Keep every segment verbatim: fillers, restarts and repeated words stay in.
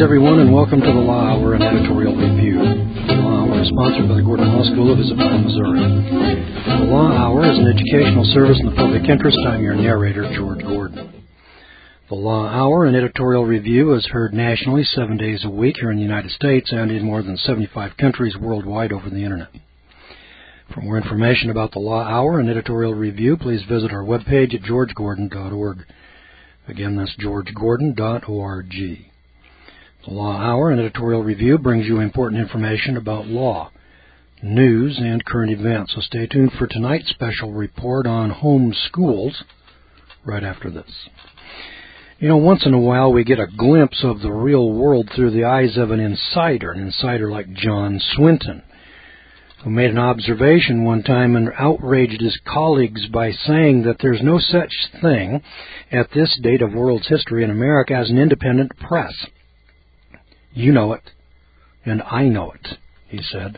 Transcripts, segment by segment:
everyone, and welcome to the Law Hour and Editorial Review. The Law Hour is sponsored by the Gordon Law School of Isabella, Missouri. The Law Hour is an educational service in the public interest. I'm your narrator, George Gordon. The Law Hour and Editorial Review is heard nationally seven days a week here in the United States and in more than seventy-five countries worldwide over the Internet. For more information about the Law Hour and Editorial Review, please visit our webpage at george gordon dot org. Again, that's george gordon dot org. The Law Hour and Editorial Review brings you important information about law, news, and current events. So stay tuned for tonight's special report on home schools right after this. You know, once in a while we get a glimpse of the real world through the eyes of an insider, an insider like John Swinton, who made an observation one time and outraged his colleagues by saying that there's no such thing at this date of world's history in America as an independent press. You know it, and I know it, he said.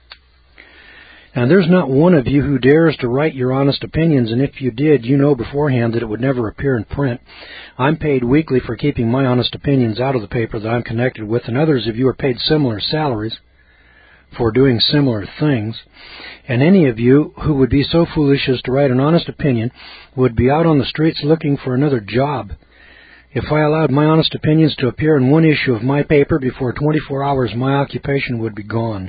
And there's not one of you who dares to write your honest opinions, and if you did, you know beforehand that it would never appear in print. I'm paid weekly for keeping my honest opinions out of the paper that I'm connected with, and others of you are paid similar salaries for doing similar things. And any of you who would be so foolish as to write an honest opinion would be out on the streets looking for another job. If I allowed my honest opinions to appear in one issue of my paper, before twenty-four hours my occupation would be gone.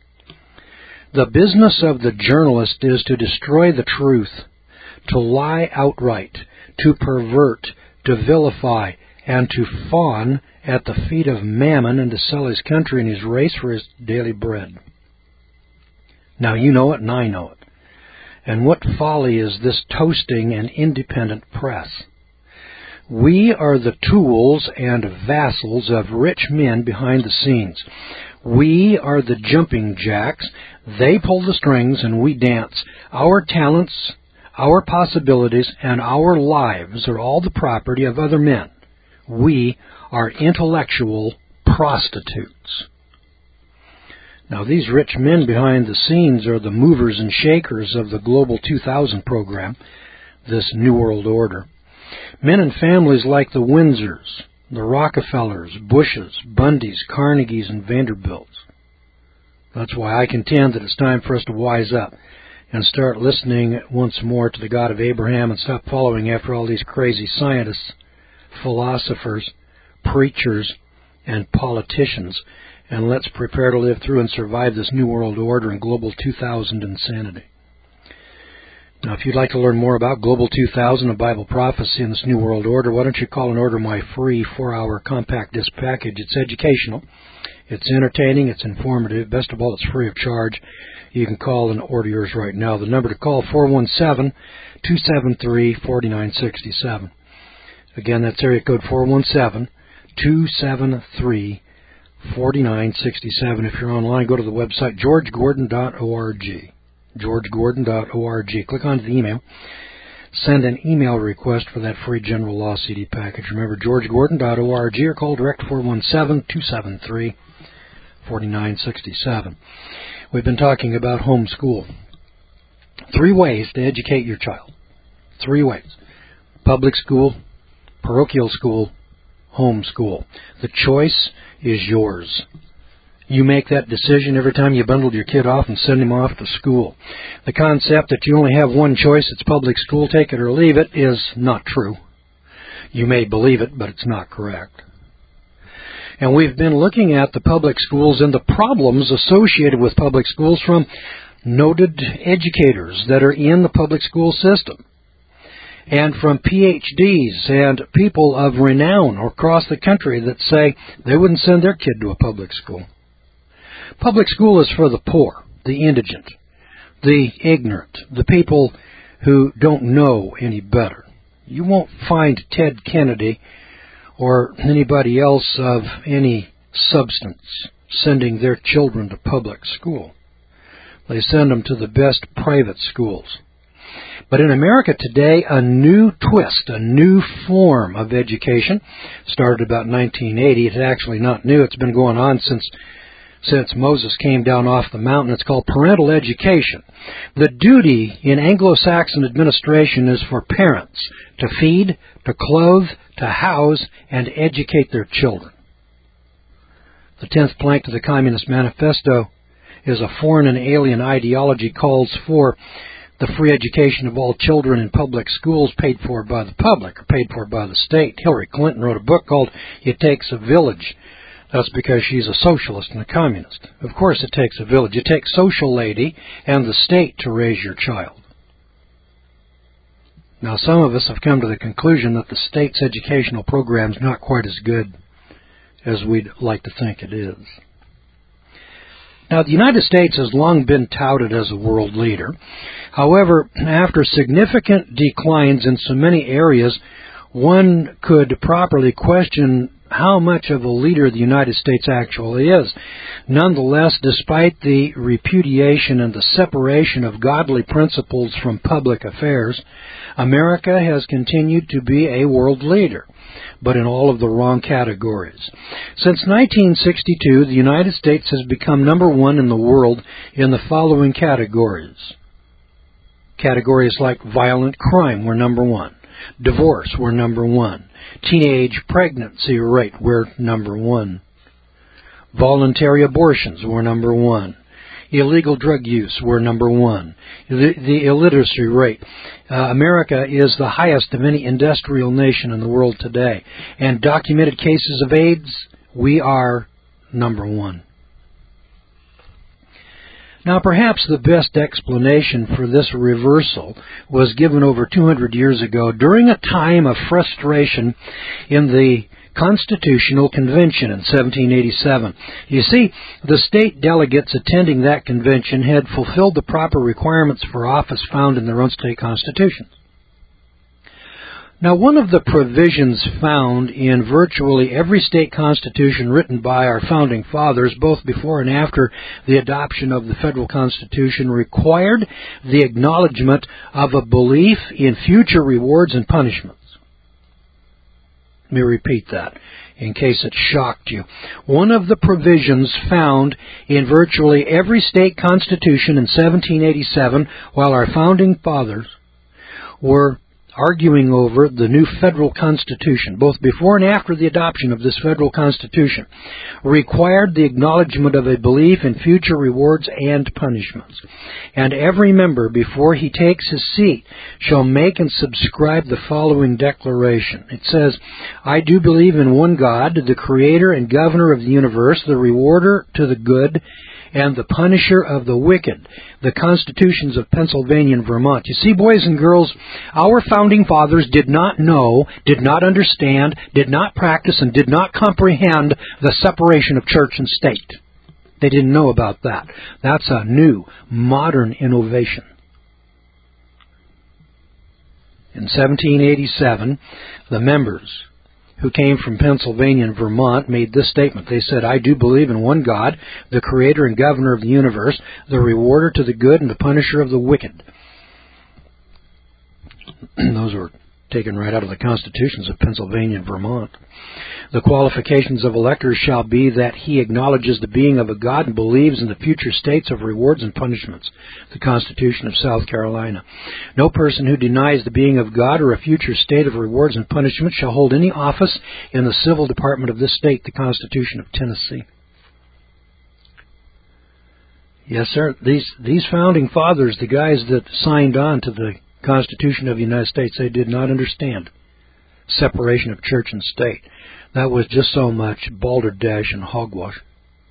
The business of the journalist is to destroy the truth, to lie outright, to pervert, to vilify, and to fawn at the feet of Mammon and to sell his country and his race for his daily bread. Now you know it and I know it. And what folly is this toasting an independent press? We are the tools and vassals of rich men behind the scenes. We are the jumping jacks. They pull the strings and we dance. Our talents, our possibilities, and our lives are all the property of other men. We are intellectual prostitutes. Now, these rich men behind the scenes are the movers and shakers of the Global two thousand program, this New World Order. Men and families like the Windsors, the Rockefellers, Bushes, Bundys, Carnegies, and Vanderbilts. That's why I contend that it's time for us to wise up and start listening once more to the God of Abraham and stop following after all these crazy scientists, philosophers, preachers, and politicians. And let's prepare to live through and survive this New World Order and Global two thousand insanity. Now, if you'd like to learn more about Global two thousand, a Bible prophecy, in this New World Order, why don't you call and order my free four-hour compact disc package. It's educational, it's entertaining, it's informative. Best of all, it's free of charge. You can call and order yours right now. The number to call, four one seven, two seven three, four nine six seven. Again, that's area code four one seven, two seven three, four nine six seven. If you're online, go to the website george gordon dot org. george gordon dot org. Click on the email. Send an email request for that free General Law C D package. Remember, george gordon dot org, or call direct four one seven, two seven three, four nine six seven. We've been talking about homeschool. Three ways to educate your child. Three ways. Public school, parochial school, homeschool. The choice is yours. You make that decision every time you bundle your kid off and send him off to school. The concept that you only have one choice, it's public school, take it or leave it, is not true. You may believe it, but it's not correct. And we've been looking at the public schools and the problems associated with public schools from noted educators that are in the public school system, and from P H Ds and people of renown across the country that say they wouldn't send their kid to a public school. Public school is for the poor, the indigent, the ignorant, the people who don't know any better. You won't find Ted Kennedy or anybody else of any substance sending their children to public school. They send them to the best private schools. But in America today, a new twist, a new form of education started about nineteen eighty. It's actually not new. It's been going on since since Moses came down off the mountain. It's called parental education. The duty in Anglo-Saxon administration is for parents to feed, to clothe, to house, and educate their children. The tenth plank to the Communist Manifesto is a foreign and alien ideology calls for the free education of all children in public schools paid for by the public or paid for by the state. Hillary Clinton wrote a book called It Takes a Village. That's because she's a socialist and a communist. Of course it takes a village. It takes social lady and the state to raise your child. Now some of us have come to the conclusion that the state's educational program is not quite as good as we'd like to think it is. Now, the United States has long been touted as a world leader. However, after significant declines in so many areas, one could properly question how much of a leader the United States actually is. Nonetheless, despite the repudiation and the separation of godly principles from public affairs, America has continued to be a world leader, but in all of the wrong categories. Since nineteen sixty-two, the United States has become number one in the world in the following categories. Categories like violent crime, we're number one. Divorce, we're number one. Teenage pregnancy rate, we're number one. Voluntary abortions, we're number one. Illegal drug use, we're number one. The, the illiteracy rate. Uh, America is the highest of any industrial nation in the world today. And documented cases of AIDS, we are number one. Now, perhaps the best explanation for this reversal was given over two hundred years ago during a time of frustration in the Constitutional Convention in seventeen eighty-seven. You see, the state delegates attending that convention had fulfilled the proper requirements for office found in their own state constitutions. Now, one of the provisions found in virtually every state constitution written by our founding fathers, both before and after the adoption of the federal constitution, required the acknowledgement of a belief in future rewards and punishments. Let me repeat that in case it shocked you. One of the provisions found in virtually every state constitution in seventeen eighty-seven, while our founding fathers were arguing over the new federal constitution, both before and after the adoption of this federal constitution, required the acknowledgement of a belief in future rewards and punishments. And every member, before he takes his seat, shall make and subscribe the following declaration. It says, I do believe in one God, the creator and governor of the universe, the rewarder to the good, and the punisher of the wicked, the constitutions of Pennsylvania and Vermont. You see, boys and girls, our founding fathers did not know, did not understand, did not practice, and did not comprehend the separation of church and state. They didn't know about that. That's a new, modern innovation. In seventeen eighty-seven, the members who came from Pennsylvania and Vermont made this statement. They said, I do believe in one God, the creator and governor of the universe, the rewarder to the good and the punisher of the wicked. Those were taken right out of the constitutions of Pennsylvania and Vermont. The qualifications of electors shall be that he acknowledges the being of a God and believes in the future states of rewards and punishments, the Constitution of South Carolina. No person who denies the being of God or a future state of rewards and punishments shall hold any office in the civil department of this state, the Constitution of Tennessee. Yes, sir, these, these founding fathers, the guys that signed on to the Constitution of the United States, they did not understand separation of church and state. That was just so much balderdash and hogwash.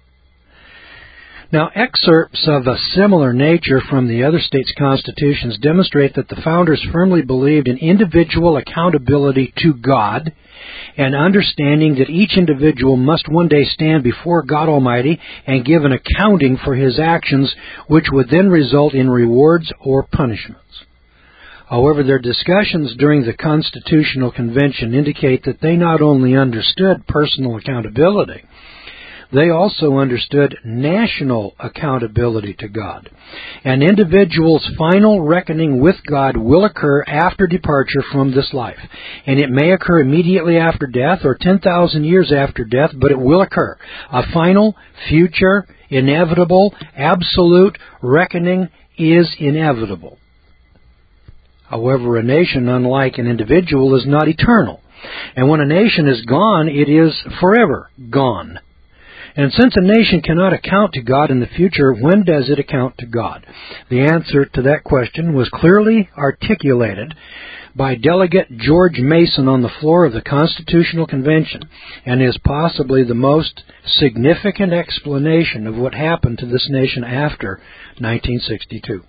Now, excerpts of a similar nature from the other states' constitutions demonstrate that the founders firmly believed in individual accountability to God and understanding that each individual must one day stand before God Almighty and give an accounting for his actions, which would then result in rewards or punishments. However, their discussions during the Constitutional Convention indicate that they not only understood personal accountability, they also understood national accountability to God. An individual's final reckoning with God will occur after departure from this life. And it may occur immediately after death or ten thousand years after death, but it will occur. A final, future, inevitable, absolute reckoning is inevitable. However, a nation, unlike an individual, is not eternal. And when a nation is gone, it is forever gone. And since a nation cannot account to God in the future, when does it account to God? The answer to that question was clearly articulated by Delegate George Mason on the floor of the Constitutional Convention, and is possibly the most significant explanation of what happened to this nation after nineteen sixty-two.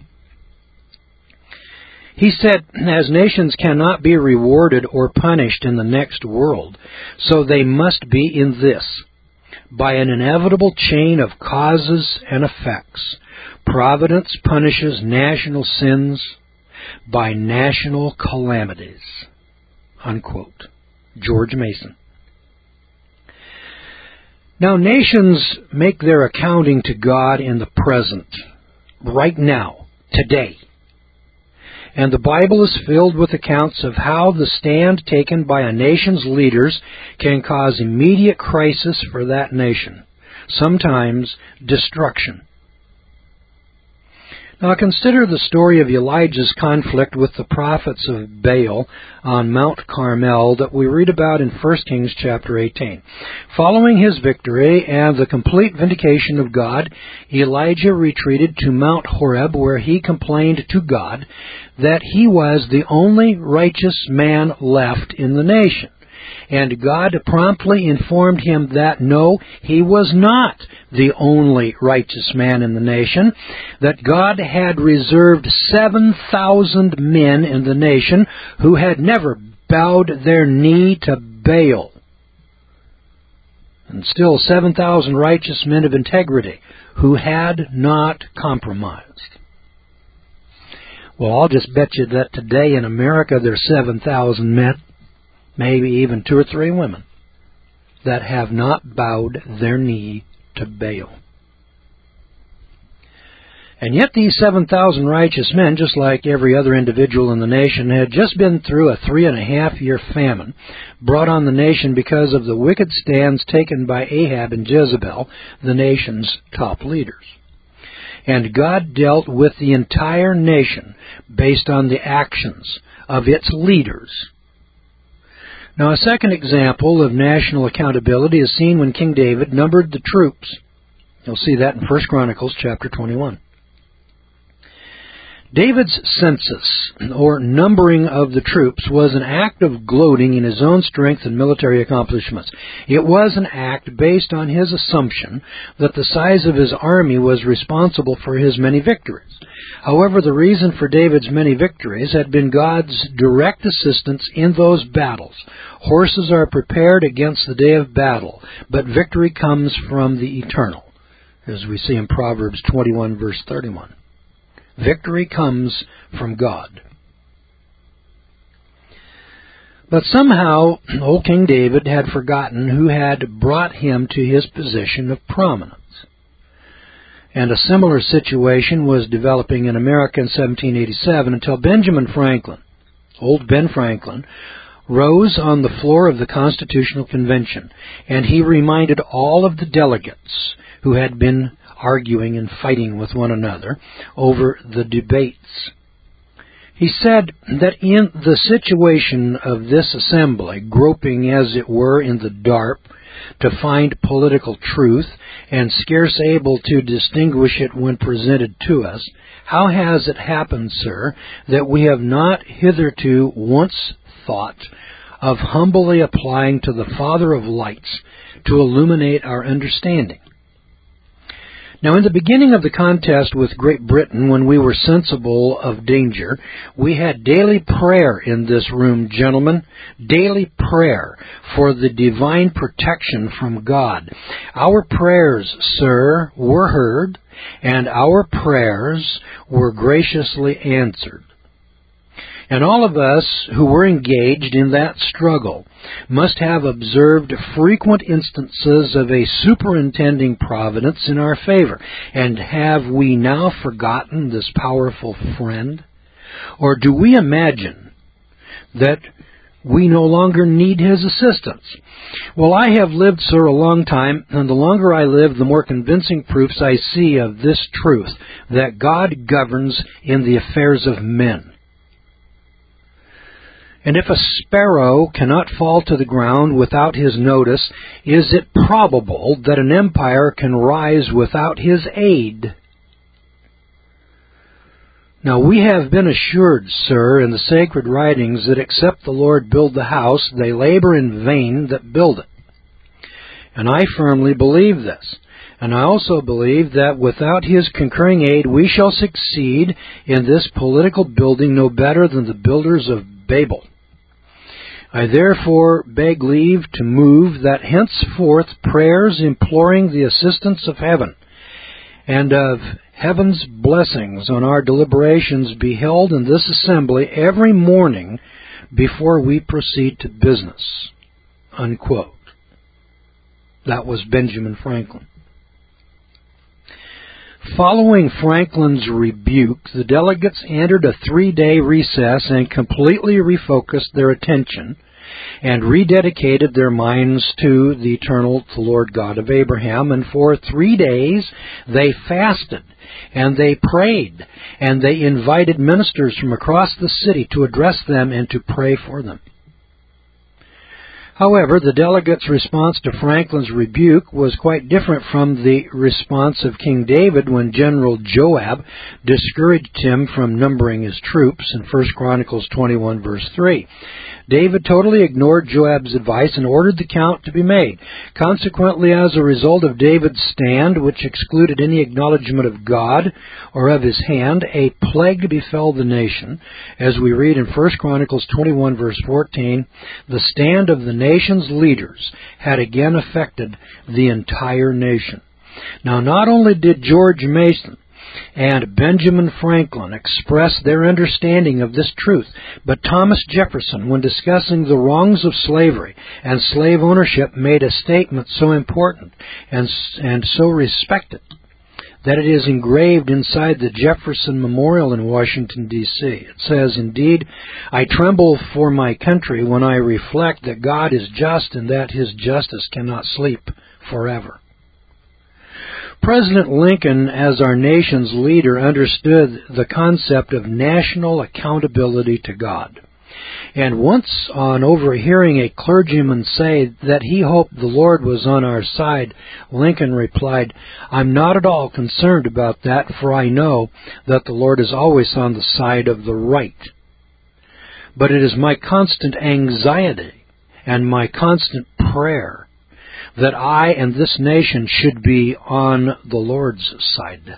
He said, as nations cannot be rewarded or punished in the next world, so they must be in this, by an inevitable chain of causes and effects. Providence punishes national sins by national calamities. Unquote. George Mason. Now, nations make their accounting to God in the present, right now, today. And the Bible is filled with accounts of how the stand taken by a nation's leaders can cause immediate crisis for that nation, sometimes destruction. Now consider the story of Elijah's conflict with the prophets of Baal on Mount Carmel that we read about in First Kings chapter eighteen. Following his victory and the complete vindication of God, Elijah retreated to Mount Horeb, where he complained to God that he was the only righteous man left in the nation. And God promptly informed him that no, he was not the only righteous man in the nation, that God had reserved seven thousand men in the nation who had never bowed their knee to Baal. And still seven thousand righteous men of integrity who had not compromised. Well, I'll just bet you that today in America there's seven thousand men, maybe even two or three women, that have not bowed their knee to Baal. And yet these seven thousand righteous men, just like every other individual in the nation, had just been through a three and a half year famine brought on the nation because of the wicked stands taken by Ahab and Jezebel, the nation's top leaders. And God dealt with the entire nation based on the actions of its leaders. Now, a second example of national accountability is seen when King David numbered the troops. You'll see that in First Chronicles chapter twenty-one. David's census, or numbering of the troops, was an act of gloating in his own strength and military accomplishments. It was an act based on his assumption that the size of his army was responsible for his many victories. However, the reason for David's many victories had been God's direct assistance in those battles. Horses are prepared against the day of battle, but victory comes from the eternal, as we see in Proverbs twenty-one, verse thirty-one. Victory comes from God. But somehow, old King David had forgotten who had brought him to his position of prominence. And a similar situation was developing in America in seventeen eighty-seven until Benjamin Franklin, old Ben Franklin, rose on the floor of the Constitutional Convention, and he reminded all of the delegates who had been arguing and fighting with one another over the debates. He said that in the situation of this assembly, groping as it were in the dark to find political truth and scarce able to distinguish it when presented to us, how has it happened, sir, that we have not hitherto once thought of humbly applying to the Father of lights to illuminate our understanding? Now, in the beginning of the contest with Great Britain, when we were sensible of danger, we had daily prayer in this room, gentlemen, daily prayer for the divine protection from God. Our prayers, sir, were heard, and our prayers were graciously answered. And all of us who were engaged in that struggle must have observed frequent instances of a superintending providence in our favor. And have we now forgotten this powerful friend? Or do we imagine that we no longer need his assistance? Well, I have lived, sir, a long time, and the longer I live, the more convincing proofs I see of this truth, that God governs in the affairs of men. And if a sparrow cannot fall to the ground without his notice, is it probable that an empire can rise without his aid? Now we have been assured, sir, in the sacred writings that except the Lord build the house, they labor in vain that build it. And I firmly believe this. And I also believe that without his concurring aid, we shall succeed in this political building no better than the builders of Babel. I therefore beg leave to move that henceforth prayers imploring the assistance of heaven and of heaven's blessings on our deliberations be held in this assembly every morning before we proceed to business. Unquote. That was Benjamin Franklin. Following Franklin's rebuke, the delegates entered a three-day recess and completely refocused their attention and rededicated their minds to the eternal the Lord God of Abraham. And for three days they fasted and they prayed and they invited ministers from across the city to address them and to pray for them. However, the delegates' response to Franklin's rebuke was quite different from the response of King David when General Joab discouraged him from numbering his troops in First Chronicles twenty-one, verse three. David totally ignored Joab's advice and ordered the count to be made. Consequently, as a result of David's stand, which excluded any acknowledgement of God or of his hand, a plague befell the nation. As we read in First Chronicles twenty-one, verse fourteen, the stand of the nation's leaders had again affected the entire nation. Now, not only did George Mason and Benjamin Franklin express their understanding of this truth, but Thomas Jefferson, when discussing the wrongs of slavery and slave ownership, made a statement so important and, and so respected that it is engraved inside the Jefferson Memorial in Washington, D C It says, "Indeed, I tremble for my country when I reflect that God is just and that his justice cannot sleep forever." President Lincoln, as our nation's leader, understood the concept of national accountability to God. And once, on overhearing a clergyman say that he hoped the Lord was on our side, Lincoln replied, "I'm not at all concerned about that, for I know that the Lord is always on the side of the right. But it is my constant anxiety and my constant prayer that I and this nation should be on the Lord's side."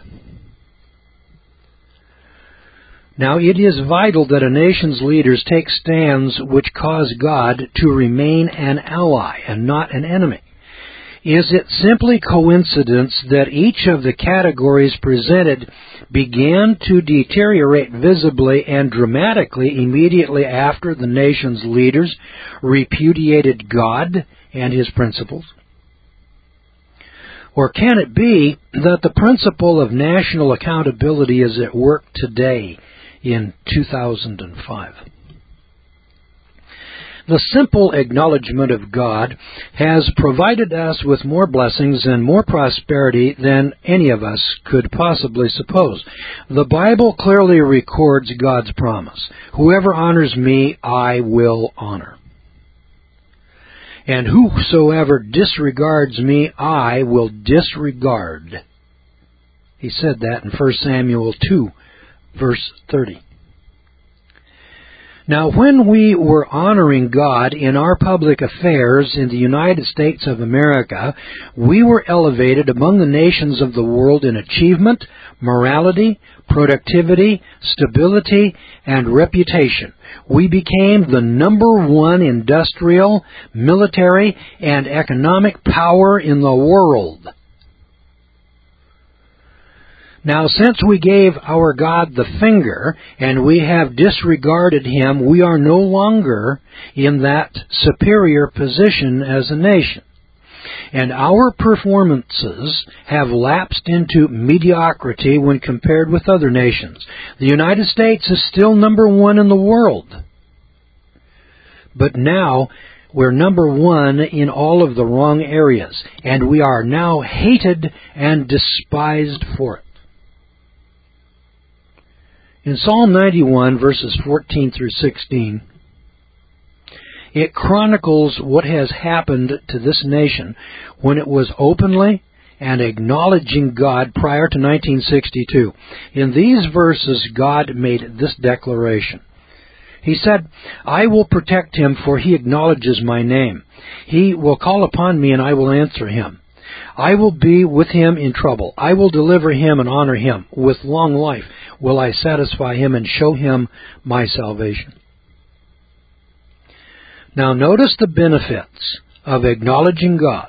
Now, it is vital that a nation's leaders take stands which cause God to remain an ally and not an enemy. Is it simply coincidence that each of the categories presented began to deteriorate visibly and dramatically immediately after the nation's leaders repudiated God and his principles? Or can it be that the principle of national accountability is at work today in two thousand five? The simple acknowledgement of God has provided us with more blessings and more prosperity than any of us could possibly suppose. The Bible clearly records God's promise. "Whoever honors me, I will honor. And whosoever disregards me, I will disregard." He said that in First Samuel two, verse thirty. Now, when we were honoring God in our public affairs in the United States of America, we were elevated among the nations of the world in achievement, morality, productivity, stability, and reputation. We became the number one industrial, military, and economic power in the world. Now, since we gave our God the finger and we have disregarded him, we are no longer in that superior position as a nation. And our performances have lapsed into mediocrity when compared with other nations. The United States is still number one in the world. But now we're number one in all of the wrong areas, and we are now hated and despised for it. In Psalm ninety-one, verses fourteen through sixteen, It chronicles what has happened to this nation when it was openly and acknowledging God prior to nineteen sixty-two. In these verses, God made this declaration. He said, I will protect him, for he acknowledges my name. He will call upon me, and I will answer him. I will be with him in trouble. I will deliver him and honor him. With long life will I satisfy him and show him my salvation. Now notice the benefits of acknowledging God.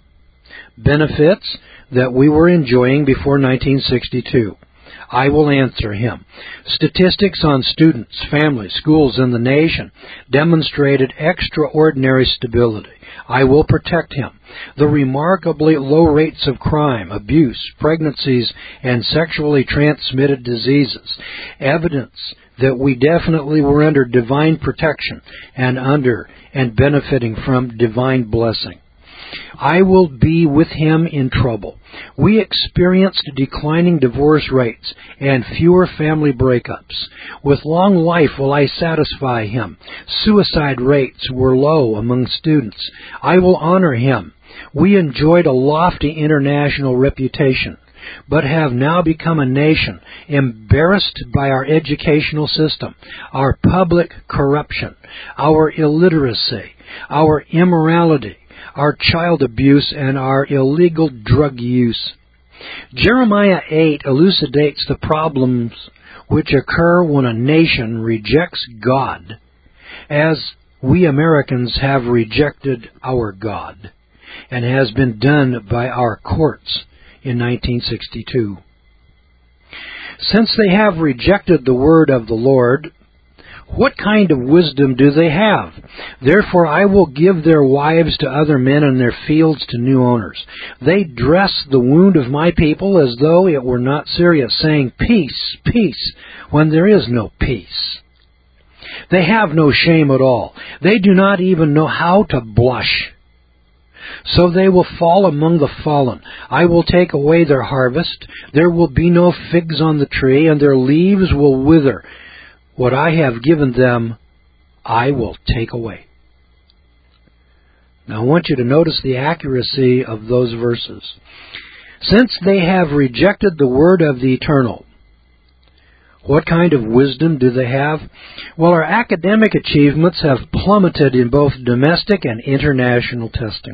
Benefits that we were enjoying before nineteen sixty-two. I will answer him. Statistics on students, families, schools, and the nation demonstrated extraordinary stability. I will protect him. The remarkably low rates of crime, abuse, pregnancies, and sexually transmitted diseases. Evidence that we definitely were under divine protection and under and benefiting from divine blessing. I will be with him in trouble. We experienced declining divorce rates and fewer family breakups. With long life will I satisfy him. Suicide rates were low among students. I will honor him. We enjoyed a lofty international reputation, but have now become a nation embarrassed by our educational system, our public corruption, our illiteracy, our immorality, our child abuse, and our illegal drug use. Jeremiah eight elucidates the problems which occur when a nation rejects God, as we Americans have rejected our God, and has been done by our courts in nineteen sixty-two. Since they have rejected the word of the Lord, what kind of wisdom do they have? Therefore I will give their wives to other men and their fields to new owners. They dress the wound of my people as though it were not serious, saying, peace, peace, when there is no peace. They have no shame at all. They do not even know how to blush. So they will fall among the fallen. I will take away their harvest. There will be no figs on the tree, and their leaves will wither. What I have given them, I will take away. Now I want you to notice the accuracy of those verses. Since they have rejected the word of the Eternal, what kind of wisdom do they have? Well, our academic achievements have plummeted in both domestic and international testing.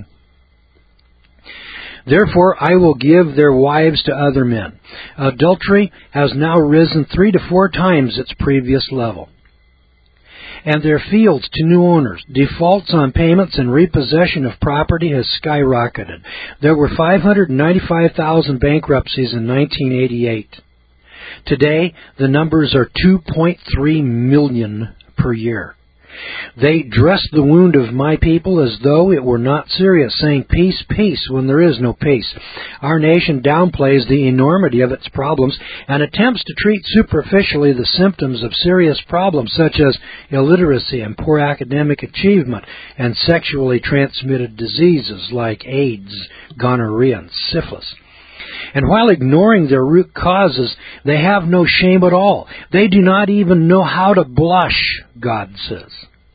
Therefore, I will give their wives to other men. Adultery has now risen three to four times its previous level. And their fields to new owners. Defaults on payments and repossession of property has skyrocketed. There were five hundred ninety-five thousand bankruptcies in nineteen eighty-eight. Today, the numbers are two point three million per year. They dress the wound of my people as though it were not serious, saying, peace, peace, when there is no peace. Our nation downplays the enormity of its problems and attempts to treat superficially the symptoms of serious problems such as illiteracy and poor academic achievement and sexually transmitted diseases like AIDS, gonorrhea, and syphilis. And while ignoring their root causes, they have no shame at all. They do not even know how to blush, God says.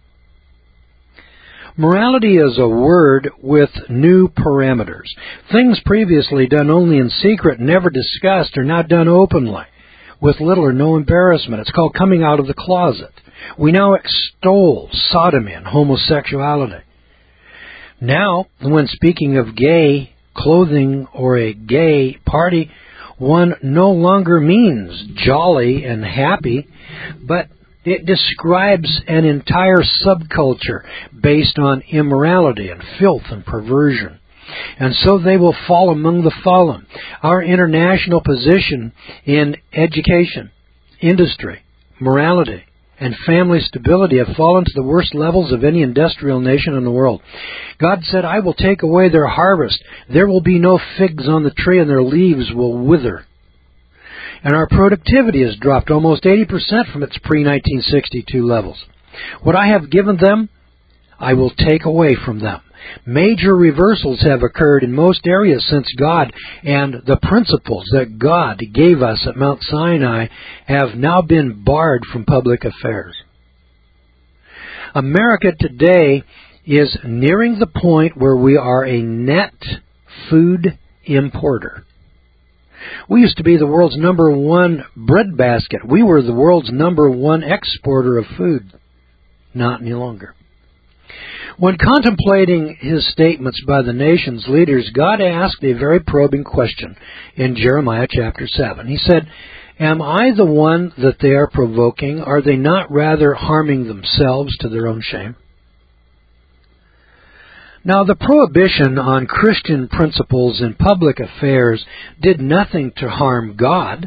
Morality is a word with new parameters. Things previously done only in secret, never discussed, are now done openly, with little or no embarrassment. It's called coming out of the closet. We now extol sodomy and homosexuality. Now, when speaking of gay clothing or a gay party, one no longer means jolly and happy, but it describes an entire subculture based on immorality and filth and perversion. And so they will fall among the fallen. Our international position in education, industry, morality, and family stability have fallen to the worst levels of any industrial nation in the world. God said, I will take away their harvest. There will be no figs on the tree, and their leaves will wither. And our productivity has dropped almost eighty percent from its pre nineteen sixty-two levels. What I have given them, I will take away from them. Major reversals have occurred in most areas since God and the principles that God gave us at Mount Sinai have now been barred from public affairs. America today is nearing the point where we are a net food importer. We used to be the world's number one breadbasket. We were the world's number one exporter of food. Not any longer. When contemplating his statements by the nation's leaders, God asked a very probing question in Jeremiah chapter seven. He said, "Am I the one that they are provoking? Are they not rather harming themselves to their own shame?" Now, the prohibition on Christian principles in public affairs did nothing to harm God.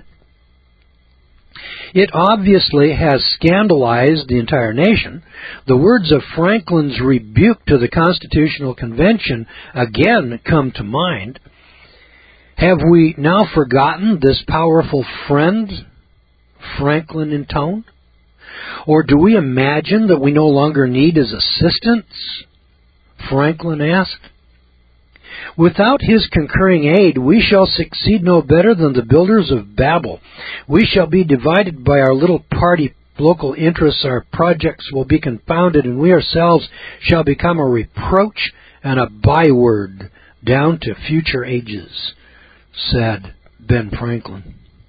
It obviously has scandalized the entire nation. The words of Franklin's rebuke to the Constitutional Convention again come to mind. Have we now forgotten this powerful friend, Franklin, in tone? Or do we imagine that we no longer need his assistance? Franklin asked. Without his concurring aid, we shall succeed no better than the builders of Babel. We shall be divided by our little party local interests. Our projects will be confounded, and we ourselves shall become a reproach and a byword down to future ages, said Ben Franklin.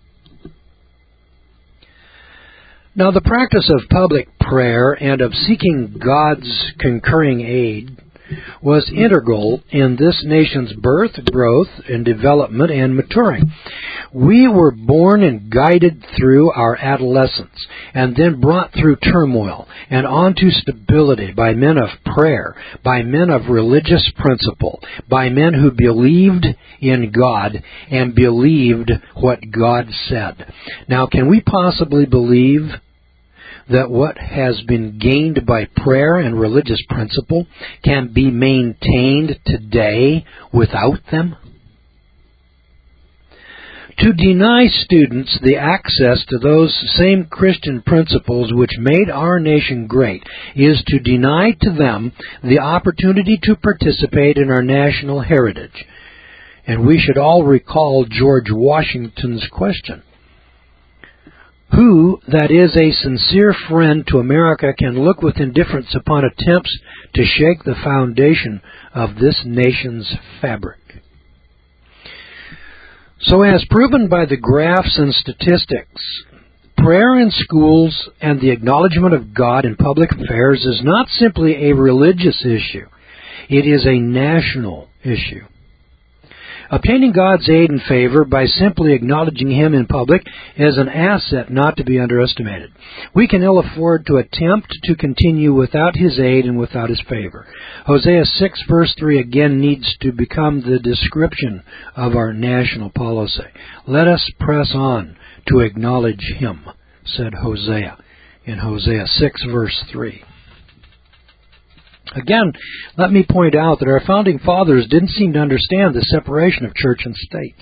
Now, the practice of public prayer and of seeking God's concurring aid was integral in this nation's birth, growth, and development and maturing. We were born and guided through our adolescence, and then brought through turmoil and on to stability by men of prayer, by men of religious principle, by men who believed in God and believed what God said. Now, can we possibly believe that what has been gained by prayer and religious principle can be maintained today without them? To deny students the access to those same Christian principles which made our nation great is to deny to them the opportunity to participate in our national heritage. And we should all recall George Washington's question. Who that is a sincere friend to America can look with indifference upon attempts to shake the foundation of this nation's fabric? So as proven by the graphs and statistics, prayer in schools and the acknowledgement of God in public affairs is not simply a religious issue. It is a national issue. Obtaining God's aid and favor by simply acknowledging Him in public is an asset not to be underestimated. We can ill afford to attempt to continue without His aid and without His favor. Hosea six verse three again needs to become the description of our national policy. Let us press on to acknowledge Him, said Hosea in Hosea six verse three. Again, let me point out that our founding fathers didn't seem to understand the separation of church and state.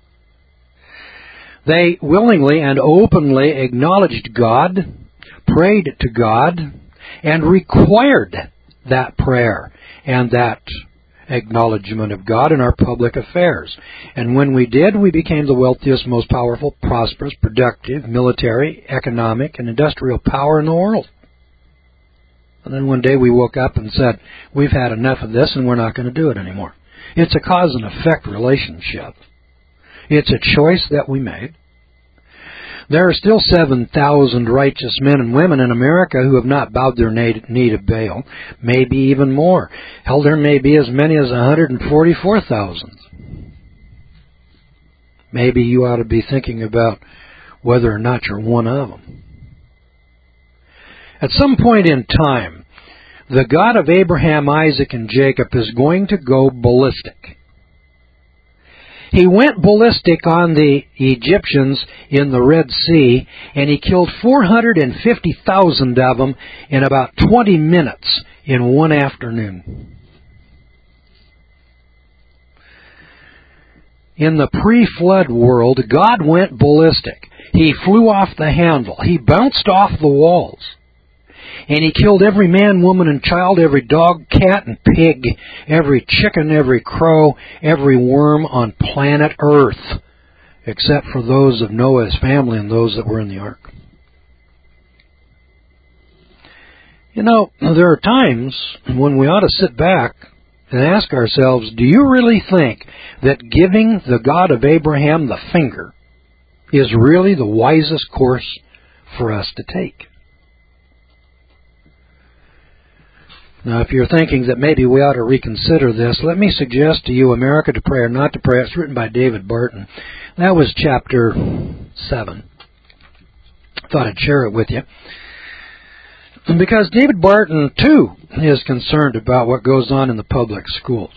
They willingly and openly acknowledged God, prayed to God, and required that prayer and that acknowledgement of God in our public affairs. And when we did, we became the wealthiest, most powerful, prosperous, productive, military, economic, and industrial power in the world. And then one day we woke up and said, we've had enough of this and we're not going to do it anymore. It's a cause and effect relationship. It's a choice that we made. There are still seven thousand righteous men and women in America who have not bowed their knee to Baal, maybe even more. Hell, there may be as many as one hundred forty-four thousand. Maybe you ought to be thinking about whether or not you're one of them. At some point in time, the God of Abraham, Isaac, and Jacob is going to go ballistic. He went ballistic on the Egyptians in the Red Sea, and he killed four hundred fifty thousand of them in about twenty minutes in one afternoon. In the pre-flood world, God went ballistic. He flew off the handle. He bounced off the walls. And he killed every man, woman, and child, every dog, cat, and pig, every chicken, every crow, every worm on planet Earth, except for those of Noah's family and those that were in the ark. You know, there are times when we ought to sit back and ask ourselves, do you really think that giving the God of Abraham the finger is really the wisest course for us to take? Now, if you're thinking that maybe we ought to reconsider this, let me suggest to you America to Pray or Not to Pray. It's written by David Barton. That was chapter seven. I thought I'd share it with you. Because David Barton, too, is concerned about what goes on in the public schools.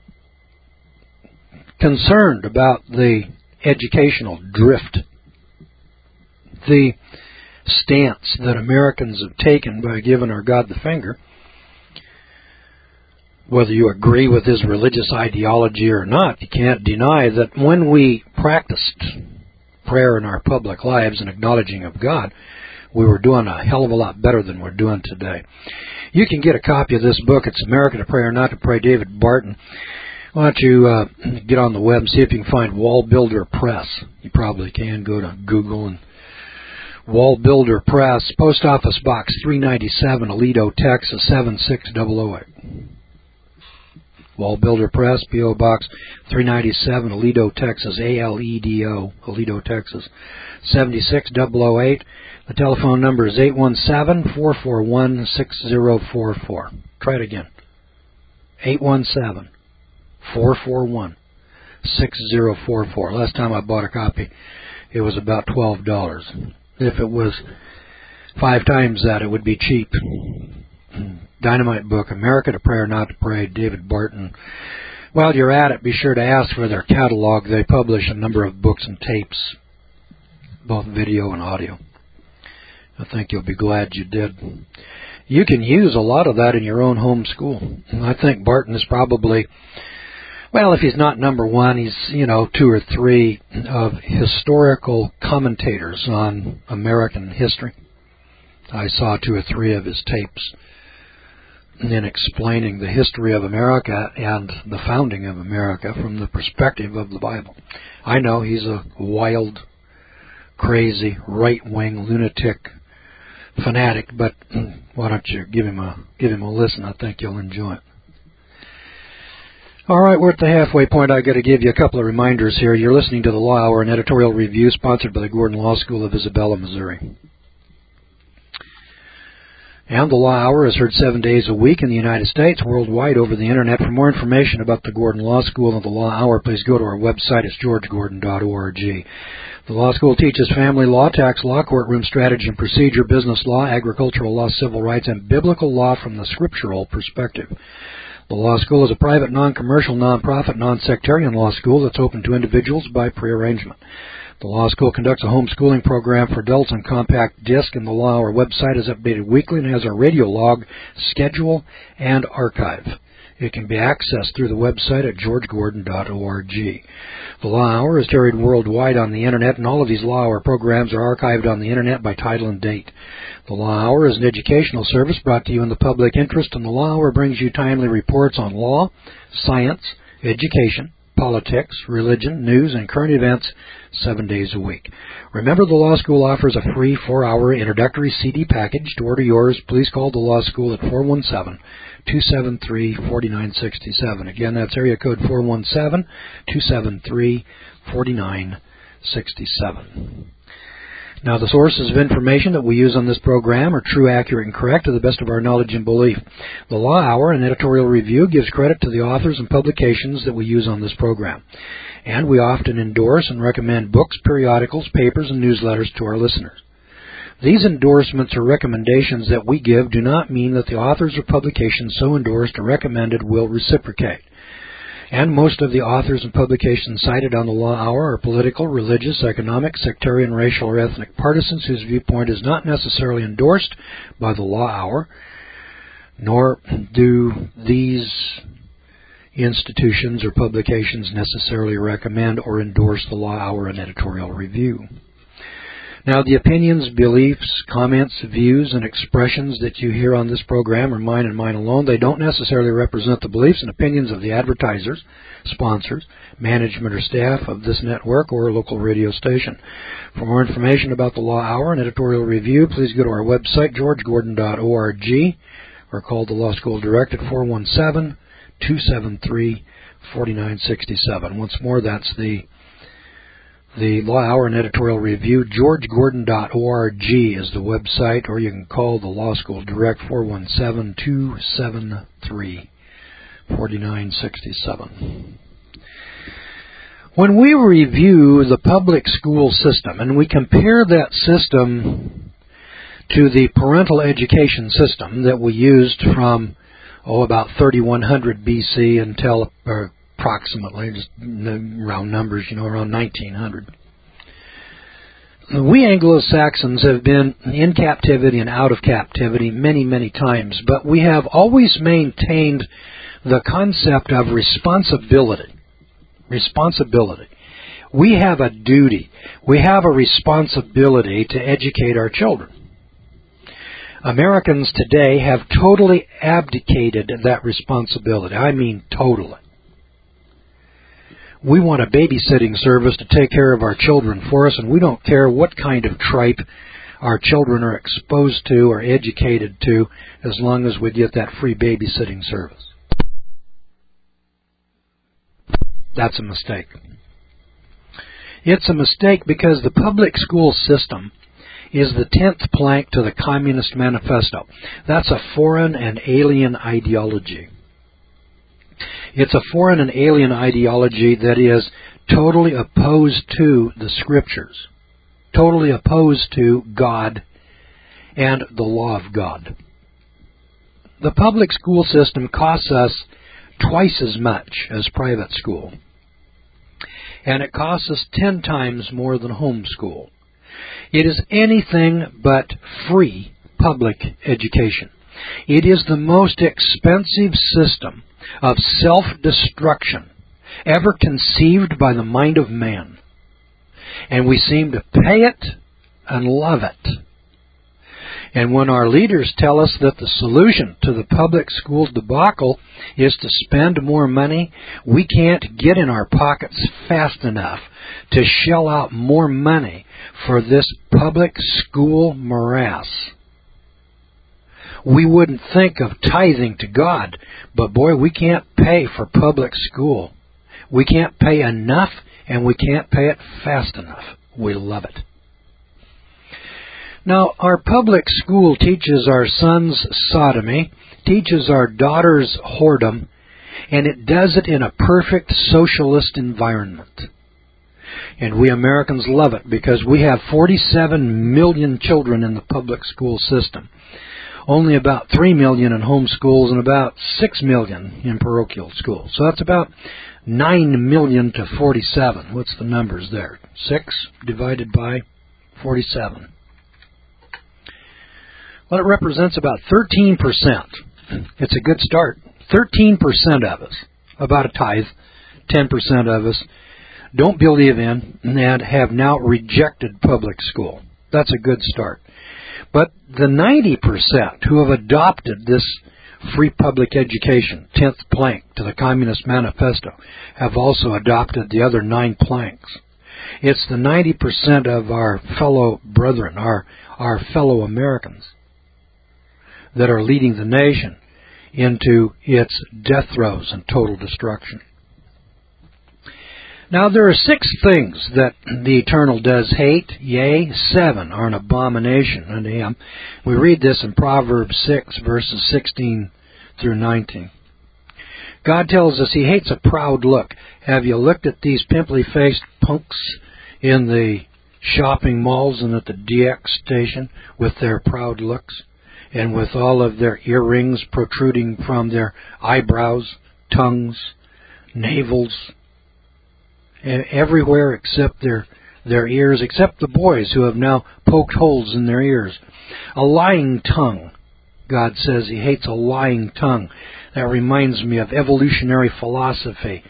Concerned about the educational drift. The stance that Americans have taken by giving our God the finger. Whether you agree with his religious ideology or not, you can't deny that when we practiced prayer in our public lives and acknowledging of God, we were doing a hell of a lot better than we're doing today. You can get a copy of this book. It's America to Pray or Not to Pray, David Barton. Why don't you uh, get on the web and see if you can find Wall Builder Press. You probably can. Go to Google and Wall Builder Press, Post Office Box three ninety-seven, Aledo, Texas, seven six zero zero eight. Wall Builder Press, P O. Box three ninety-seven, Aledo, Texas, A L E D O, Aledo, Texas, seven six zero zero eight. The telephone number is eight one seven, four four one, six zero four four. Try it again. eight one seven, four four one, six zero four four. Last time I bought a copy, it was about twelve dollars. If it was five times that, it would be cheap. Dynamite book, America to Pray or Not to Pray, David Barton. While you're at it, be sure to ask for their catalog. They publish a number of books and tapes, both video and audio. I think you'll be glad you did. You can use a lot of that in your own home school. And I think Barton is probably, well, if he's not number one, he's, you know, two or three of historical commentators on American history. I saw two or three of his tapes in explaining the history of America and the founding of America from the perspective of the Bible. I know he's a wild, crazy, right-wing lunatic fanatic, but why don't you give him a give him a listen? I think you'll enjoy it. All right, we're at the halfway point. I got to give you a couple of reminders here. You're listening to the Law Hour, an editorial review sponsored by the Gordon Law School of Isabella, Missouri. And the Law Hour is heard seven days a week in the United States, worldwide over the Internet. For more information about the Gordon Law School and the Law Hour, please go to our website. It's george gordon dot org. The Law School teaches family law, tax law, courtroom strategy and procedure, business law, agricultural law, civil rights, and biblical law from the scriptural perspective. The Law School is a private, non-commercial, non-profit, non-sectarian law school that's open to individuals by prearrangement. The Law School conducts a homeschooling program for adults on compact disc, and the Law Hour website is updated weekly and has a radio log, schedule, and archive. It can be accessed through the website at george gordon dot org. The Law Hour is carried worldwide on the Internet, and all of these Law Hour programs are archived on the Internet by title and date. The Law Hour is an educational service brought to you in the public interest, and the Law Hour brings you timely reports on law, science, education, politics, religion, news, and current events seven days a week. Remember, the Law School offers a free four-hour introductory C D package. To order yours, please call the Law School at four one seven, two seven three, four nine six seven. Again, that's area code four one seven, two seven three, four nine six seven. Now, the sources of information that we use on this program are true, accurate, and correct to the best of our knowledge and belief. The Law Hour, an editorial review, gives credit to the authors and publications that we use on this program. And we often endorse and recommend books, periodicals, papers, and newsletters to our listeners. These endorsements or recommendations that we give do not mean that the authors or publications so endorsed or recommended will reciprocate. And most of the authors and publications cited on the Law Hour are political, religious, economic, sectarian, racial, or ethnic partisans whose viewpoint is not necessarily endorsed by the Law Hour, nor do these institutions or publications necessarily recommend or endorse the Law Hour and editorial review. Now, the opinions, beliefs, comments, views, and expressions that you hear on this program are mine and mine alone. They don't necessarily represent the beliefs and opinions of the advertisers, sponsors, management, or staff of this network or local radio station. For more information about the Law Hour and editorial review, please go to our website, george gordon dot org, or call the Law School Direct at four one seven, two seven three, four nine six seven. Once more, that's the The Law Hour and Editorial Review. george gordon dot org is the website, or you can call the Law School Direct, four one seven, two seven three, four nine six seven. When we review the public school system, and we compare that system to the parental education system that we used from, oh, about thirty-one hundred B C until or approximately, just round numbers, you know, around nineteen hundred. We Anglo-Saxons have been in captivity and out of captivity many, many times, but we have always maintained the concept of responsibility. Responsibility. We have a duty. We have a responsibility to educate our children. Americans today have totally abdicated that responsibility. I mean totally. We want a babysitting service to take care of our children for us, and we don't care what kind of tripe our children are exposed to or educated to, as long as we get that free babysitting service. That's a mistake. It's a mistake because the public school system is the tenth plank to the Communist Manifesto. That's a foreign and alien ideology. It's a foreign and alien ideology that is totally opposed to the Scriptures, totally opposed to God and the law of God. The public school system costs us twice as much as private school, and it costs us ten times more than homeschool. It is anything but free public education. It is the most expensive system of self-destruction ever conceived by the mind of man. And we seem to pay it and love it. And when our leaders tell us that the solution to the public school debacle is to spend more money, we can't get in our pockets fast enough to shell out more money for this public school morass. We wouldn't think of tithing to God, but boy, we can't pay for public school. We can't pay enough, and we can't pay it fast enough. We love it. Now, our public school teaches our sons sodomy, teaches our daughters whoredom, and it does it in a perfect socialist environment. And we Americans love it because we have forty-seven million children in the public school system. Only about three million in home schools and about six million in parochial schools. So that's about nine million to forty-seven. What's the numbers there? six divided by forty-seven. Well, it represents about thirteen percent. It's a good start. thirteen percent of us, about a tithe, ten percent of us, don't believe in and have now rejected public school. That's a good start. But the ninety percent who have adopted this free public education, tenth plank to the Communist Manifesto, have also adopted the other nine planks. It's the ninety percent of our fellow brethren, our, our fellow Americans, that are leading the nation into its death throes and total destruction. Now, there are six things that the Eternal does hate, yea, seven are an abomination unto him. We read this in Proverbs six, verses sixteen through nineteen. God tells us he hates a proud look. Have you looked at these pimply-faced punks in the shopping malls and at the D X station with their proud looks and with all of their earrings protruding from their eyebrows, tongues, navels, everywhere except their their ears, except the boys who have now poked holes in their ears. A lying tongue. God says he hates a lying tongue. That reminds me of evolutionary philosophy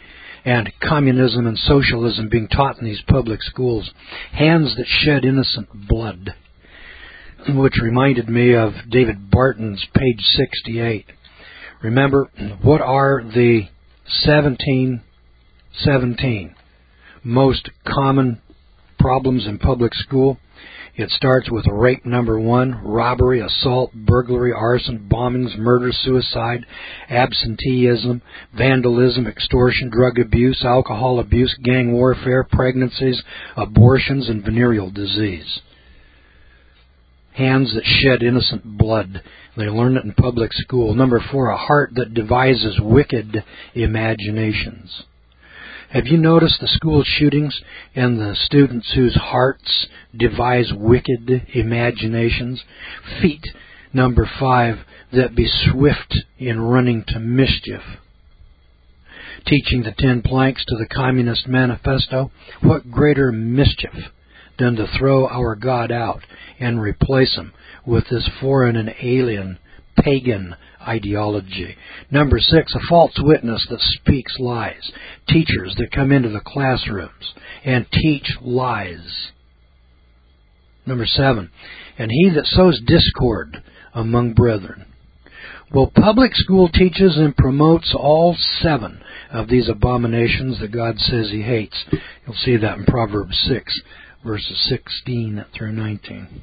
and communism and socialism being taught in these public schools. Hands that shed innocent blood, which reminded me of David Barton's page sixty-eight. Remember, what are the seventeen seventeen most common problems in public school? It starts with rape number one, robbery, assault, burglary, arson, bombings, murder, suicide, absenteeism, vandalism, extortion, drug abuse, alcohol abuse, gang warfare, pregnancies, abortions, and venereal disease. Hands that shed innocent blood. They learn it in public school. Number four, a heart that devises wicked imaginations. Have you noticed the school shootings and the students whose hearts devise wicked imaginations? Feet, number five, that be swift in running to mischief. Teaching the ten planks to the Communist Manifesto, what greater mischief than to throw our God out and replace him with this foreign and alien pagan ideology. Number six, a false witness that speaks lies. Teachers that come into the classrooms and teach lies. Number seven, and he that sows discord among brethren. Well, public school teaches and promotes all seven of these abominations that God says he hates. You'll see that in Proverbs six, verses sixteen through nineteen.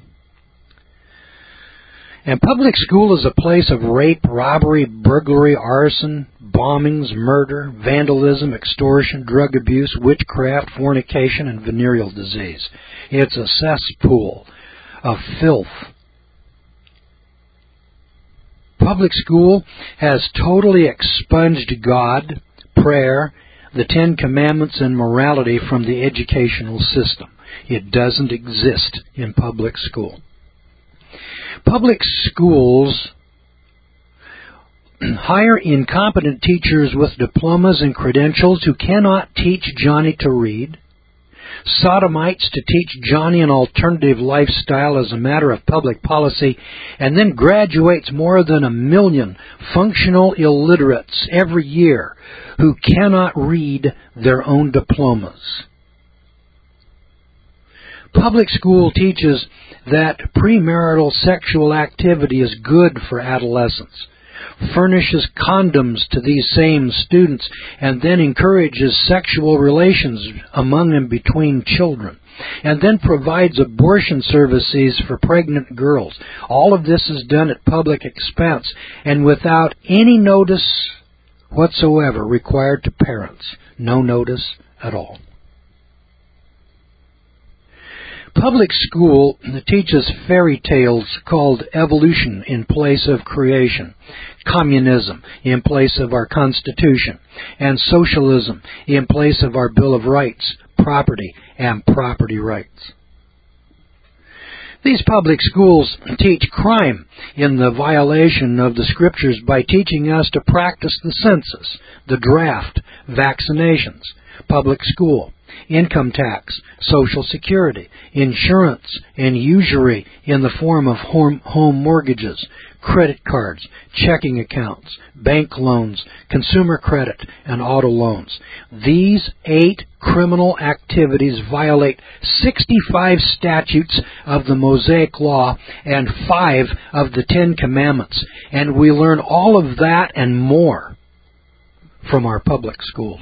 And public school is a place of rape, robbery, burglary, arson, bombings, murder, vandalism, extortion, drug abuse, witchcraft, fornication, and venereal disease. It's a cesspool of filth. Public school has totally expunged God, prayer, the Ten Commandments, and morality from the educational system. It doesn't exist in public school. Public schools hire incompetent teachers with diplomas and credentials who cannot teach Johnny to read, sodomites to teach Johnny an alternative lifestyle as a matter of public policy, and then graduates more than a million functional illiterates every year who cannot read their own diplomas. Public school teaches that premarital sexual activity is good for adolescents, furnishes condoms to these same students, and then encourages sexual relations among and between children, and then provides abortion services for pregnant girls. All of this is done at public expense and without any notice whatsoever required to parents. No notice at all. Public school teaches fairy tales called evolution in place of creation, communism in place of our Constitution, and socialism in place of our Bill of Rights, property, and property rights. These public schools teach crime in the violation of the Scriptures by teaching us to practice the census, the draft, vaccinations, public school, income tax, Social Security, insurance, and usury in the form of home, home mortgages, credit cards, checking accounts, bank loans, consumer credit, and auto loans. These eight criminal activities violate sixty-five statutes of the Mosaic Law and five of the Ten Commandments, and we learn all of that and more from our public schools.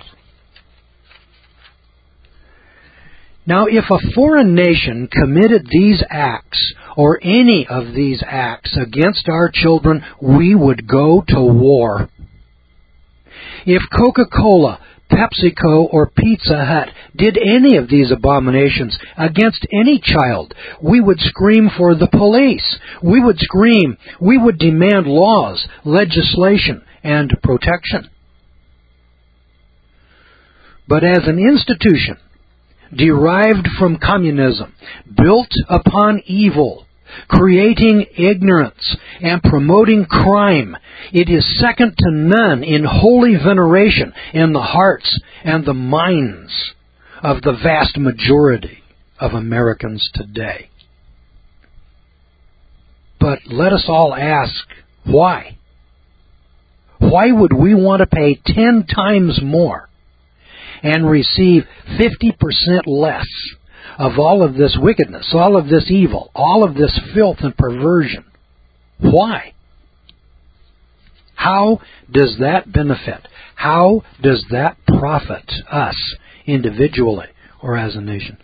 Now, if a foreign nation committed these acts, or any of these acts, against our children, we would go to war. If Coca-Cola, PepsiCo, or Pizza Hut did any of these abominations against any child, we would scream for the police. We would scream. We would demand laws, legislation, and protection. But as an institution, derived from communism, built upon evil, creating ignorance, and promoting crime, it is second to none in holy veneration in the hearts and the minds of the vast majority of Americans today. But let us all ask, why? Why would we want to pay ten times more and receive fifty percent less of all of this wickedness, all of this evil, all of this filth and perversion. Why? How does that benefit? How does that profit us individually or as a nation?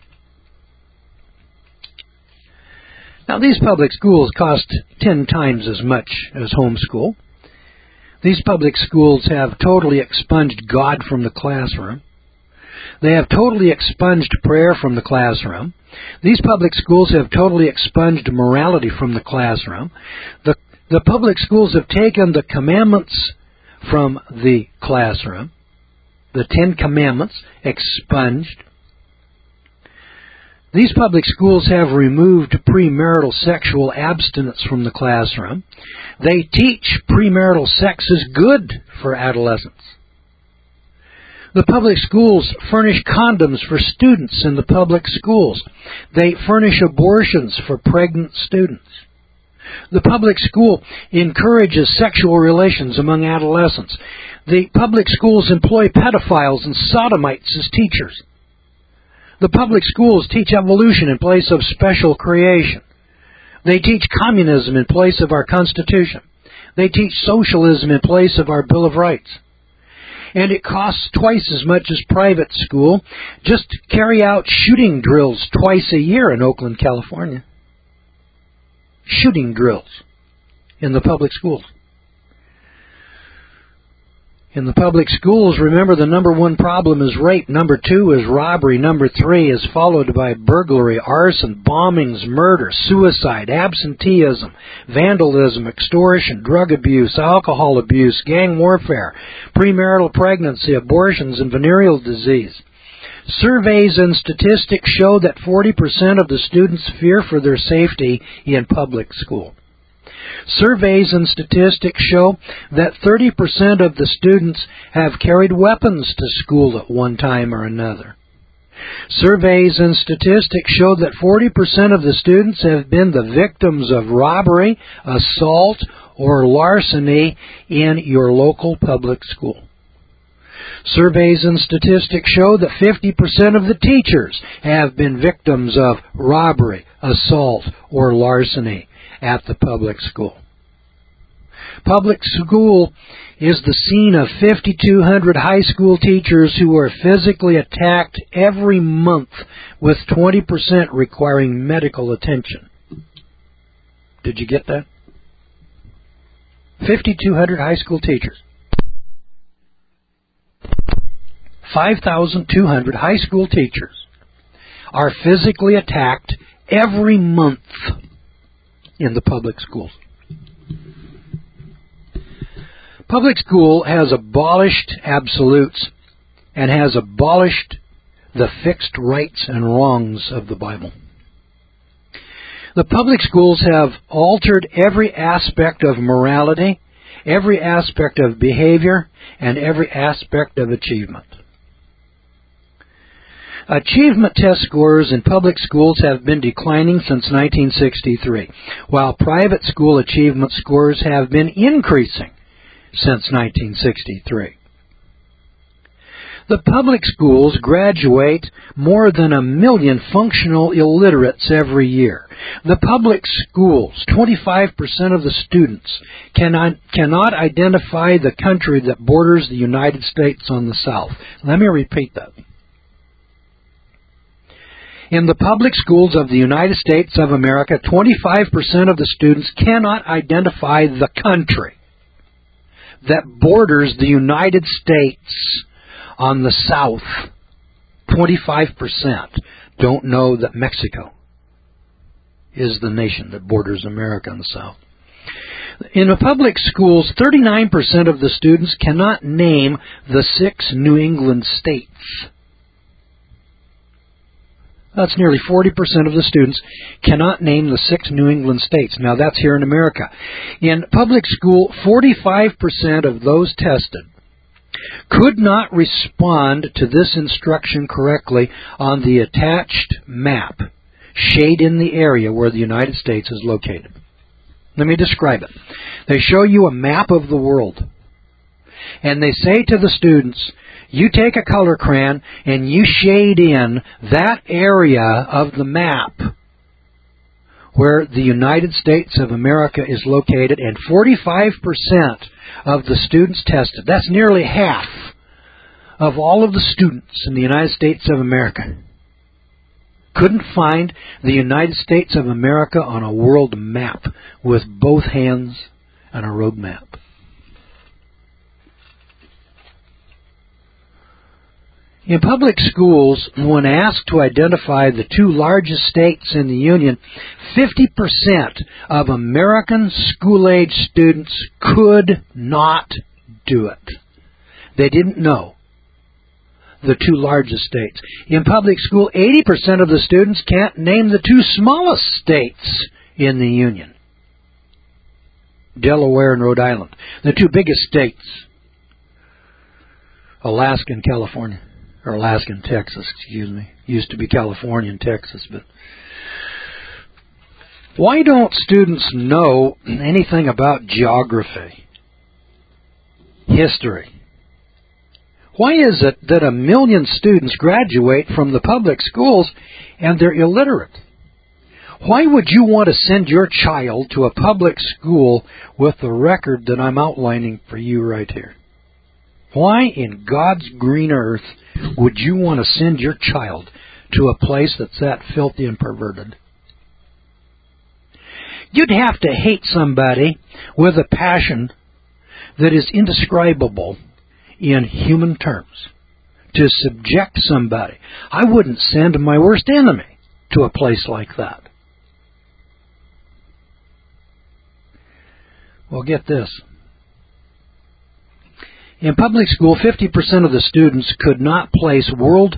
Now, these public schools cost ten times as much as homeschool. These public schools have totally expunged God from the classroom. They have totally expunged prayer from the classroom. These public schools have totally expunged morality from the classroom. The, the public schools have taken the commandments from the classroom. The Ten Commandments expunged. These public schools have removed premarital sexual abstinence from the classroom. They teach premarital sex is good for adolescents. The public schools furnish condoms for students in the public schools. They furnish abortions for pregnant students. The public school encourages sexual relations among adolescents. The public schools employ pedophiles and sodomites as teachers. The public schools teach evolution in place of special creation. They teach communism in place of our Constitution. They teach socialism in place of our Bill of Rights. And it costs twice as much as private school. Just carry out shooting drills twice a year in Oakland, California. Shooting drills in the public schools. In the public schools, remember, the number one problem is rape. Number two is robbery. Number three is followed by burglary, arson, bombings, murder, suicide, absenteeism, vandalism, extortion, drug abuse, alcohol abuse, gang warfare, premarital pregnancy, abortions, and venereal disease. Surveys and statistics show that forty percent of the students fear for their safety in public school. Surveys and statistics show that thirty percent of the students have carried weapons to school at one time or another. Surveys and statistics show that forty percent of the students have been the victims of robbery, assault, or larceny in your local public school. Surveys and statistics show that fifty percent of the teachers have been victims of robbery, assault, or larceny at the public school. Public school is the scene of five thousand two hundred high school teachers who are physically attacked every month, with twenty percent requiring medical attention. Did you get that? five thousand two hundred high school teachers. five thousand two hundred high school teachers are physically attacked every month in the public schools. Public school has abolished absolutes and has abolished the fixed rights and wrongs of the Bible. The public schools have altered every aspect of morality, every aspect of behavior, and every aspect of achievement. Achievement test scores in public schools have been declining since nineteen sixty-three, while private school achievement scores have been increasing since nineteen sixty-three. The public schools graduate more than a million functional illiterates every year. The public schools, twenty-five percent of the students cannot, cannot identify the country that borders the United States on the south. Let me repeat that. In the public schools of the United States of America, twenty-five percent of the students cannot identify the country that borders the United States on the south. twenty-five percent don't know that Mexico is the nation that borders America on the south. In the public schools, thirty-nine percent of the students cannot name the six New England states. That's nearly forty percent of the students cannot name the six New England states. Now, that's here in America. In public school, forty-five percent of those tested could not respond to this instruction correctly on the attached map. Shade in the area where the United States is located. Let me describe it. They show you a map of the world. and they say to the students, you take a color crayon and you shade in that area of the map where the United States of America is located, and forty-five percent of the students tested, that's nearly half of all of the students in the United States of America, couldn't find the United States of America on a world map with both hands and a road map. In public schools, when asked to identify the two largest states in the Union, fifty percent of American school-age students could not do it. They didn't know the two largest states. In public school, eighty percent of the students can't name the two smallest states in the Union, Delaware and Rhode Island. The two biggest states, Alaska and California. Or Alaska and Texas, excuse me. Used to be California and Texas, but why don't students know anything about geography, history? Why is it that a million students graduate from the public schools and they're illiterate? Why would you want to send your child to a public school with the record that I'm outlining for you right here? Why in God's green earth would you want to send your child to a place that's that filthy and perverted? You'd have to hate somebody with a passion that is indescribable in human terms to subject somebody. I wouldn't send my worst enemy to a place like that. Well, get this. In public school, fifty percent of the students could not place World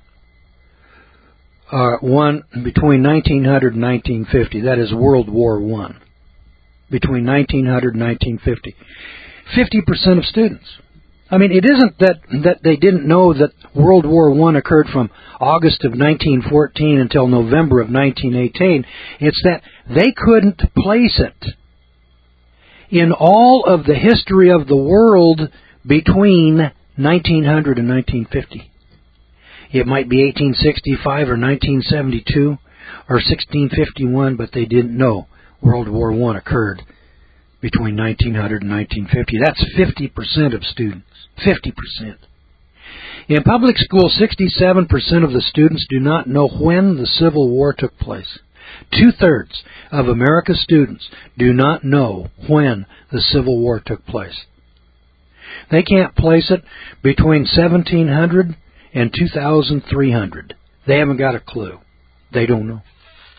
uh, One between nineteen hundred and nineteen fifty. That is World War One. Between nineteen hundred and nineteen fifty. fifty percent of students. I mean, it isn't that, that they didn't know that World War One occurred from August of nineteen fourteen until November of nineteen eighteen. It's that they couldn't place it in all of the history of the world between nineteen hundred and nineteen fifty. It might be eighteen sixty-five or nineteen seventy-two or sixteen fifty-one, but they didn't know World War One occurred between nineteen hundred and nineteen fifty. That's fifty percent of students. fifty percent. In public school, sixty-seven percent of the students do not know when the Civil War took place. Two-thirds of America's students do not know when the Civil War took place. They can't place it between seventeen hundred and two thousand three hundred. They haven't got a clue. They don't know.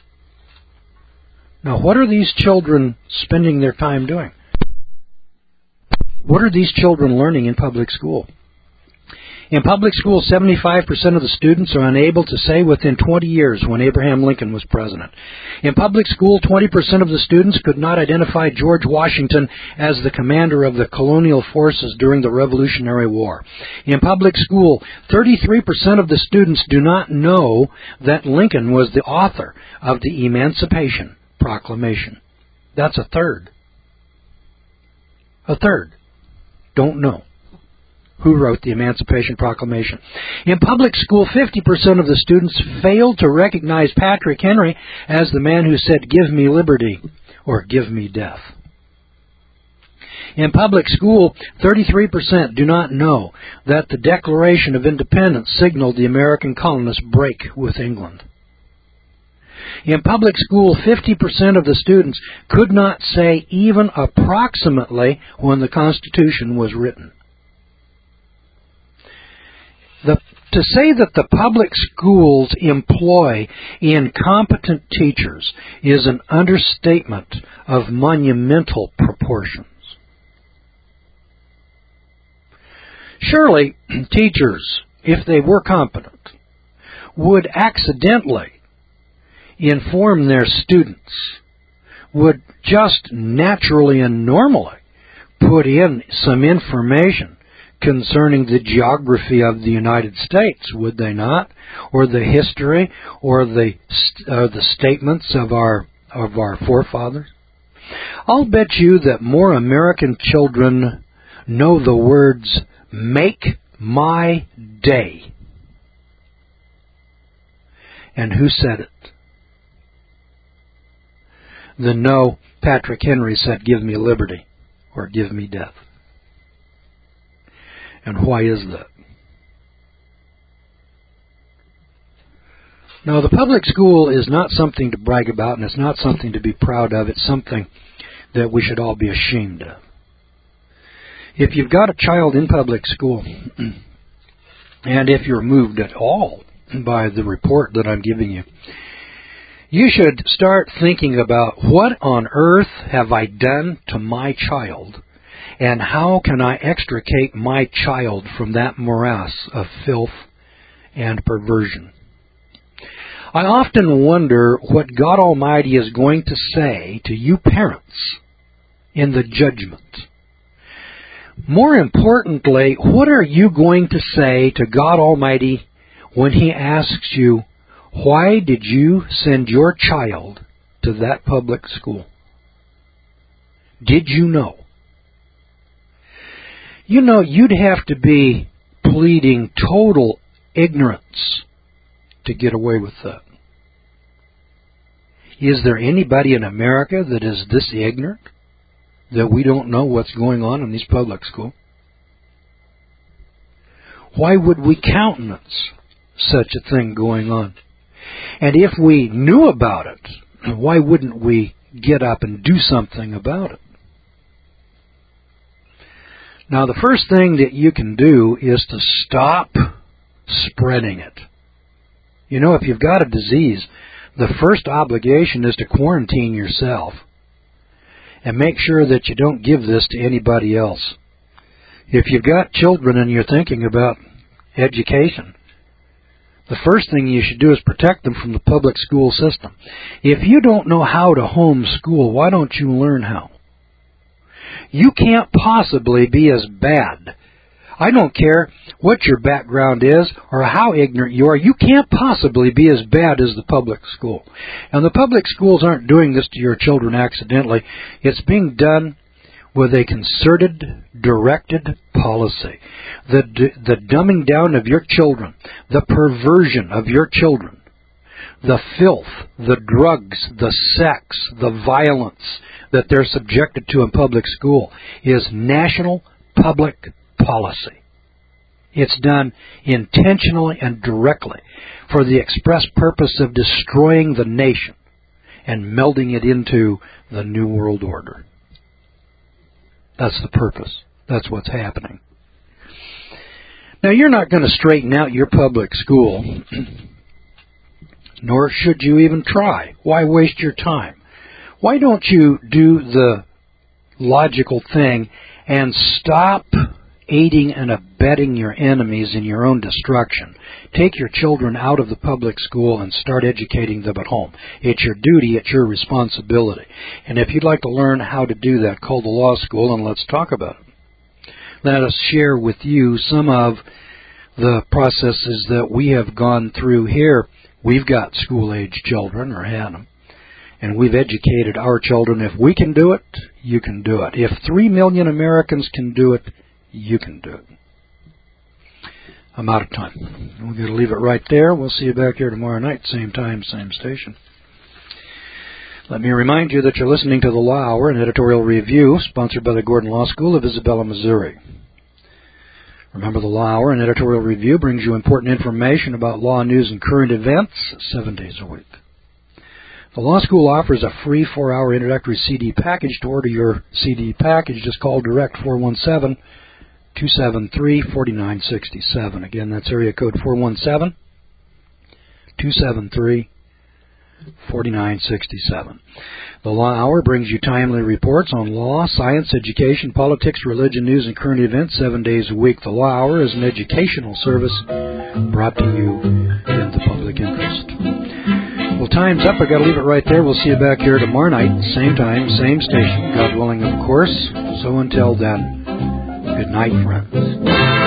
Now, what are these children spending their time doing? What are these children learning in public school? In public school, seventy-five percent of the students are unable to say within twenty years when Abraham Lincoln was president. In public school, twenty percent of the students could not identify George Washington as the commander of the colonial forces during the Revolutionary War. In public school, thirty-three percent of the students do not know that Lincoln was the author of the Emancipation Proclamation. That's a third. A third don't know who wrote the Emancipation Proclamation. In public school, fifty percent of the students failed to recognize Patrick Henry as the man who said, "Give me liberty," or "Give me death." In public school, thirty-three percent do not know that the Declaration of Independence signaled the American colonists' break with England. In public school, fifty percent of the students could not say even approximately when the Constitution was written. The, to say that the public schools employ incompetent teachers is an understatement of monumental proportions. Surely, teachers, if they were competent, would accidentally inform their students, would just naturally and normally put in some information concerning the geography of the United States, would they not? Or the history, or the uh, the statements of our of our forefathers? I'll bet you that more American children know the words, "Make my day"? And who said it? Then no, Patrick Henry said, "Give me liberty," or "Give me death." And why is that? Now, the public school is not something to brag about, and it's not something to be proud of. It's something that we should all be ashamed of. If you've got a child in public school, and if you're moved at all by the report that I'm giving you, you should start thinking about, what on earth have I done to my child, and how can I extricate my child from that morass of filth and perversion? I often wonder what God Almighty is going to say to you parents in the judgment. More importantly, what are you going to say to God Almighty when He asks you, why did you send your child to that public school? Did you know? You know, you'd have to be pleading total ignorance to get away with that. Is there anybody in America that is this ignorant, that we don't know what's going on in these public schools? Why would we countenance such a thing going on? And if we knew about it, why wouldn't we get up and do something about it? Now, the first thing that you can do is to stop spreading it. You know, if you've got a disease, the first obligation is to quarantine yourself and make sure that you don't give this to anybody else. If you've got children and you're thinking about education, the first thing you should do is protect them from the public school system. If you don't know how to homeschool, why don't you learn how? You can't possibly be as bad. I don't care what your background is or how ignorant you are. You can't possibly be as bad as the public school. And the public schools aren't doing this to your children accidentally. It's being done with a concerted, directed policy. The, the dumbing down of your children, the perversion of your children, the filth, the drugs, the sex, the violence that they're subjected to in public school is national public policy. It's done intentionally and directly for the express purpose of destroying the nation and melding it into the New World Order. That's the purpose. That's what's happening. Now, you're not going to straighten out your public school, nor should you even try. Why waste your time? Why don't you do the logical thing and stop aiding and abetting your enemies in your own destruction? Take your children out of the public school and start educating them at home. It's your duty, it's your responsibility. And if you'd like to learn how to do that, call the law school and let's talk about it. Let us share with you some of the processes that we have gone through here. We've got school-age children, or had them, and we've educated our children. If we can do it, you can do it. If three million Americans can do it, you can do it. I'm out of time. We're going to leave it right there. We'll see you back here tomorrow night, same time, same station. Let me remind you that you're listening to the Law Hour, an editorial review sponsored by the Gordon Law School of Isabella, Missouri. Remember, the Law Hour, an editorial review, brings you important information about law news and current events seven days a week. The Law School offers a free four-hour introductory C D package. To order your C D package, just call direct four one seven, two seven three, four nine six seven. Again, that's area code four one seven, two seven three, four nine six seven. The Law Hour brings you timely reports on law, science, education, politics, religion, news, and current events seven days a week. The Law Hour is an educational service brought to you in the public interest. Well, time's up. I've got to leave it right there. We'll see you back here tomorrow night, same time, same station, God willing, of course. So until then, good night, friends.